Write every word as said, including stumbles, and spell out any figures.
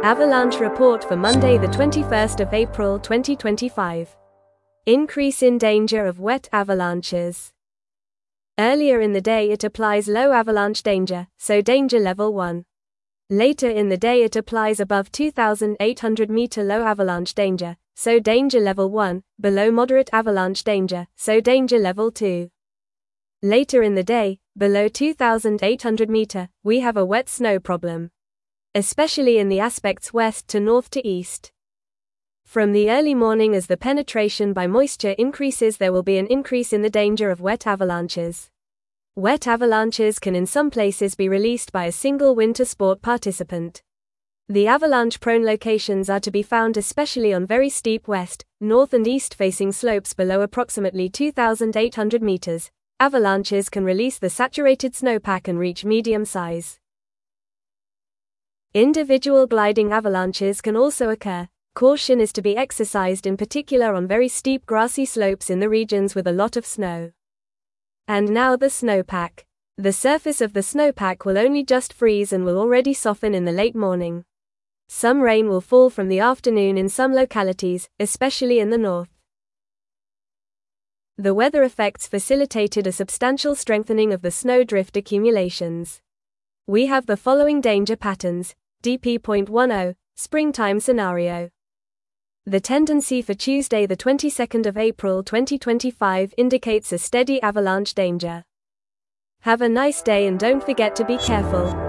Avalanche report for Monday the twenty-first of April twenty twenty-five. Increase in danger of wet avalanches. Earlier in the day it applies low avalanche danger, so danger level one. Later in the day it applies above two thousand eight hundred meter low avalanche danger, so danger level one, below moderate avalanche danger, so danger level two. Later in the day, below two thousand eight hundred meter, we have a wet snow problem, especially in the aspects west to north to east. From the early morning as the penetration by moisture increases, there will be an increase in the danger of wet avalanches. Wet avalanches can in some places be released by a single winter sport participant. The avalanche-prone locations are to be found especially on very steep west, north and east-facing slopes below approximately two thousand eight hundred meters. Avalanches can release the saturated snowpack and reach medium size. Individual gliding avalanches can also occur. Caution is to be exercised in particular on very steep grassy slopes in the regions with a lot of snow. And now the snowpack. The surface of the snowpack will only just freeze and will already soften in the late morning. Some rain will fall from the afternoon in some localities, especially in the north. The weather effects facilitated a substantial strengthening of the snowdrift accumulations. We have the following danger patterns. D P point ten, springtime scenario. The tendency for Tuesday the twenty-second of April twenty twenty-five indicates a steady avalanche danger. Have a nice day and don't forget to be careful.